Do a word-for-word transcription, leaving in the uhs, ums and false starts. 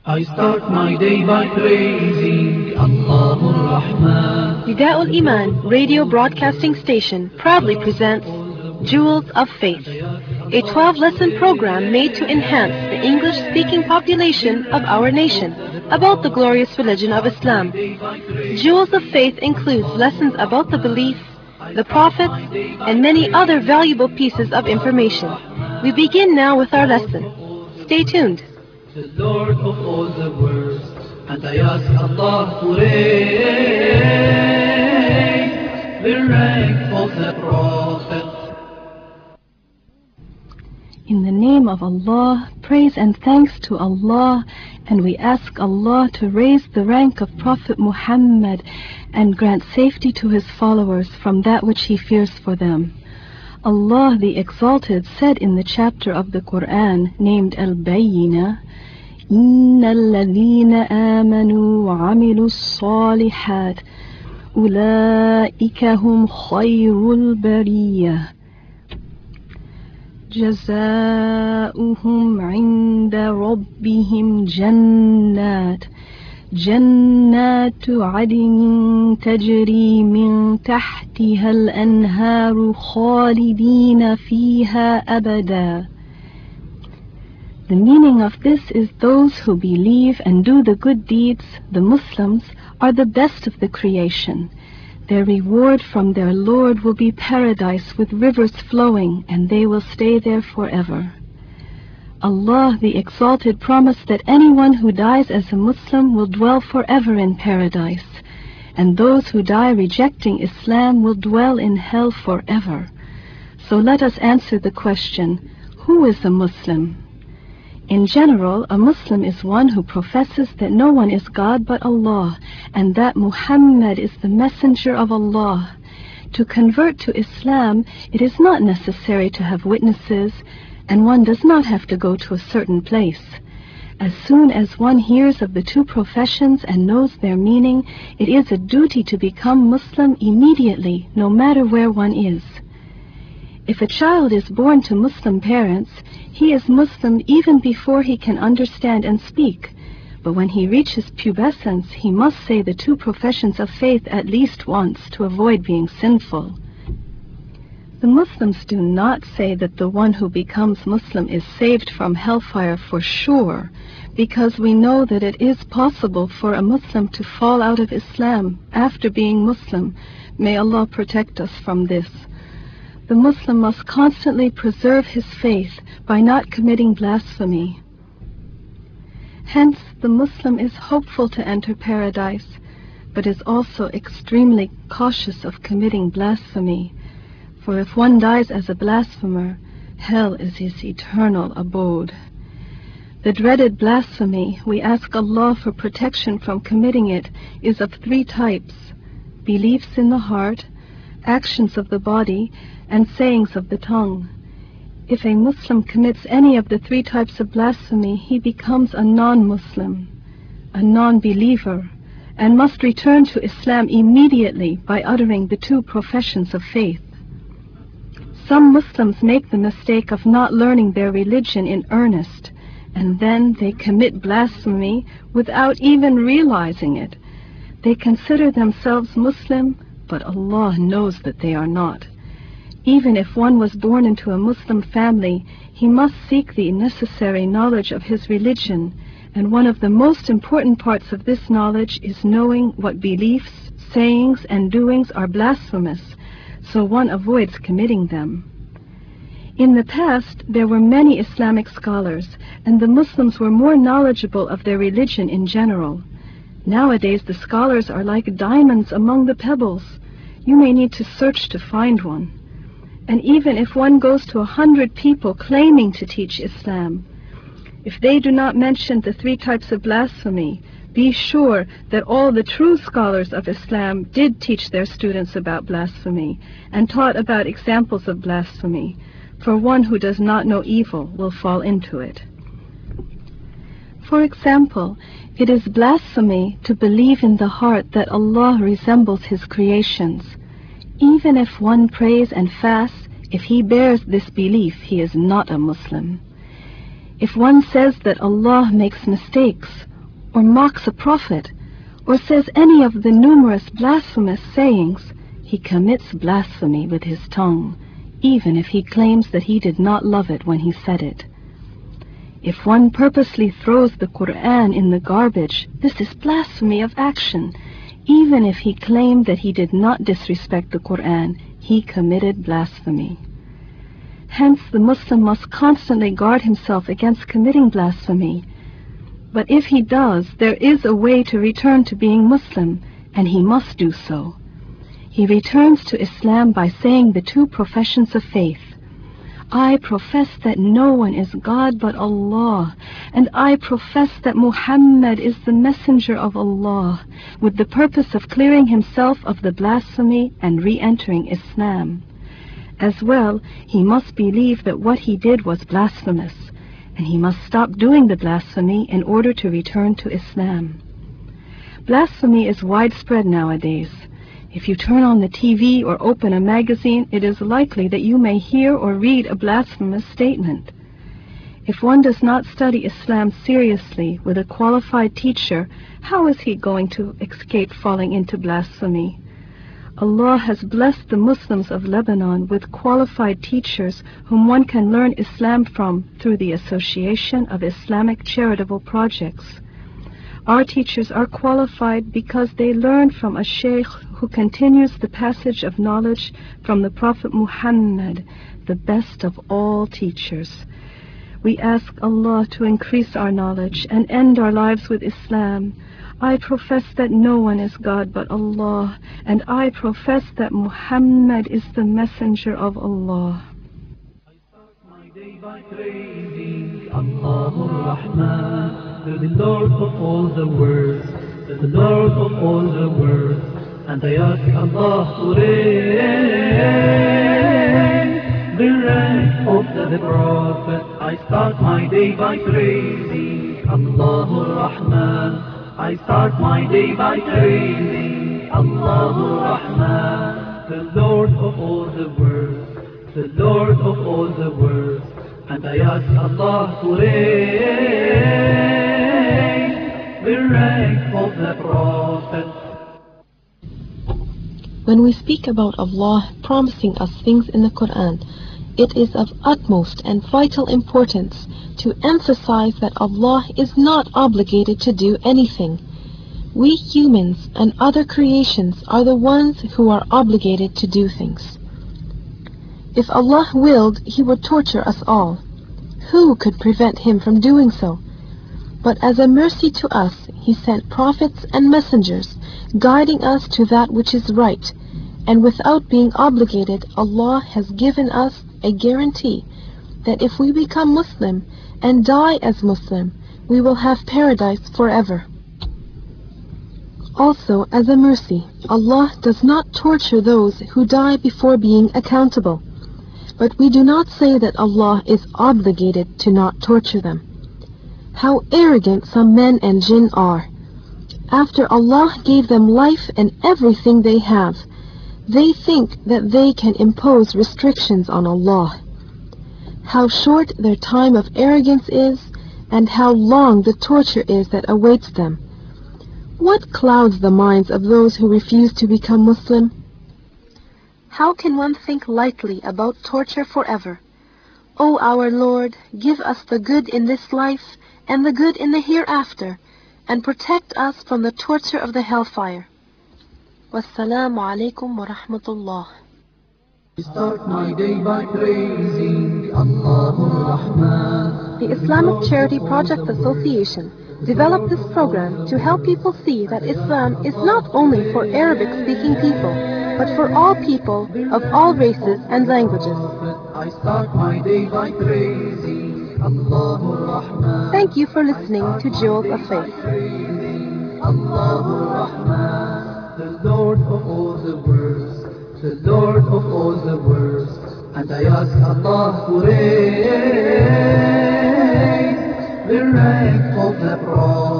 I start my day by praising Allah Ar-Rahman. Nida'ul Iman radio broadcasting station proudly presents Jewels of Faith, a twelve-lesson program made to enhance the English-speaking population of our nation about the glorious religion of Islam. Jewels of Faith includes lessons about the belief, the prophets, and many other valuable pieces of information. We begin now with our lesson. Stay tuned. The Lord of all the worlds, and I ask Allah to raise the rank of the Prophet. In the name of Allah, praise and thanks to Allah, and we ask Allah to raise the rank of Prophet Muhammad and grant safety to his followers from that which he fears for them. Allah the Exalted said in the chapter of the Quran named Al-Bayyinah, إِنَّ الَّذِينَ آمَنُوا وَعَمِلُوا الصَّالِحَاتِ أُولَئِكَ هُمْ خَيْرُ الْبَرِيَّةِ جزاؤهم عند ربهم جنات جنات عدن تجري من تحتها الأنهار خالدين فيها أبدا. The meaning of this is those who believe and do the good deeds, the Muslims, are the best of the creation. Their reward from their Lord will be paradise with rivers flowing, and they will stay there forever. Allah the Exalted promised that anyone who dies as a Muslim will dwell forever in paradise, and those who die rejecting Islam will dwell in hell forever. So let us answer the question, who is a Muslim? In general, a Muslim is one who professes that no one is God but Allah, and that Muhammad is the messenger of Allah. To convert to Islam, it is not necessary to have witnesses, and one does not have to go to a certain place. As soon as one hears of the two professions and knows their meaning, it is a duty to become Muslim immediately, no matter where one is. If a child is born to Muslim parents, he is Muslim even before he can understand and speak. But when he reaches pubescence, he must say the two professions of faith at least once to avoid being sinful. The Muslims do not say that the one who becomes Muslim is saved from hellfire for sure, because we know that it is possible for a Muslim to fall out of Islam after being Muslim. May Allah protect us from this. The Muslim must constantly preserve his faith by not committing blasphemy. Hence, the Muslim is hopeful to enter paradise, but is also extremely cautious of committing blasphemy. For if one dies as a blasphemer, hell is his eternal abode. The dreaded blasphemy, we ask Allah for protection from committing it, is of three types: beliefs in the heart, actions of the body, and sayings of the tongue. If a Muslim commits any of the three types of blasphemy, he becomes a non-Muslim, a non-believer, and must return to Islam immediately by uttering the two professions of faith. Some Muslims make the mistake of not learning their religion in earnest, and then they commit blasphemy without even realizing it. They consider themselves Muslim, but Allah knows that they are not. Even if one was born into a Muslim family, he must seek the necessary knowledge of his religion, and one of the most important parts of this knowledge is knowing what beliefs, sayings, and doings are blasphemous, so one avoids committing them. In the past, there were many Islamic scholars, and the Muslims were more knowledgeable of their religion in general. Nowadays, the scholars are like diamonds among the pebbles. You may need to search to find one. And even if one goes to a hundred people claiming to teach Islam, if they do not mention the three types of blasphemy, be sure that all the true scholars of Islam did teach their students about blasphemy and taught about examples of blasphemy, for one who does not know evil will fall into it. For example, it is blasphemy to believe in the heart that Allah resembles His creations. Even if one prays and fasts, if he bears this belief, he is not a Muslim. If one says that Allah makes mistakes, or mocks a prophet, or says any of the numerous blasphemous sayings, he commits blasphemy with his tongue, even if he claims that he did not love it when he said it. If one purposely throws the Quran in the garbage, this is blasphemy of action. Even if he claimed that he did not disrespect the Quran, he committed blasphemy. Hence, the Muslim must constantly guard himself against committing blasphemy. But if he does, there is a way to return to being Muslim, and he must do so. He returns to Islam by saying the two professions of faith. I profess that no one is God but Allah, and I profess that Muhammad is the messenger of Allah, with the purpose of clearing himself of the blasphemy and re-entering Islam. As well, he must believe that what he did was blasphemous, and he must stop doing the blasphemy in order to return to Islam. Blasphemy is widespread nowadays. If you turn on the T V or open a magazine, it is likely that you may hear or read a blasphemous statement. If one does not study Islam seriously with a qualified teacher, how is he going to escape falling into blasphemy? Allah has blessed the Muslims of Lebanon with qualified teachers whom one can learn Islam from through the Association of Islamic Charitable Projects. Our teachers are qualified because they learn from a sheikh who continues the passage of knowledge from the Prophet Muhammad, the best of all teachers. We ask Allah to increase our knowledge and end our lives with Islam. I profess that no one is God but Allah, and I profess that Muhammad is the messenger of Allah. I start my day by praising Allahur Rahman, the Lord of all the worlds, the Lord of all the worlds, and I ask Allah to raise the rank of the Prophet. I start my day by praising Allahur Rahman. I start my day by praising Allahur Rahman, the Lord of all the worlds, the Lord of all the worlds, and I ask Allah to raise the rank of the Prophet. When we speak about Allah promising us things in the Quran, it is of utmost and vital importance to emphasize that Allah is not obligated to do anything. We humans and other creations are the ones who are obligated to do things. If Allah willed, He would torture us all. Who could prevent Him from doing so? But as a mercy to us, He sent prophets and messengers, guiding us to that which is right, and without being obligated, Allah has given us a guarantee that if we become Muslim and die as Muslim, we will have paradise forever. Also, as a mercy, Allah does not torture those who die before being accountable. But we do not say that Allah is obligated to not torture them. How arrogant some men and jinn are! After Allah gave them life and everything they have, they think that they can impose restrictions on Allah. How short their time of arrogance is, and how long the torture is that awaits them. What clouds the minds of those who refuse to become Muslim? How can one think lightly about torture forever? O our Lord, give us the good in this life and the good in the hereafter, and protect us from the torture of the hellfire. Wassalamu alaikum wa rahmatullah. I start my day by praising Allahur Rahman. The Islamic Charity Project Association developed this program to help people see that Islam is not only for Arabic-speaking people, but for all people of all races and languages. I start my day by praising Allahur Rahman. Thank you for listening to Jewels of Faith. Allahur Rahman, the Lord of all the worlds, the Lord of all the worlds, and I ask Allah to raise the rank of the Prophet.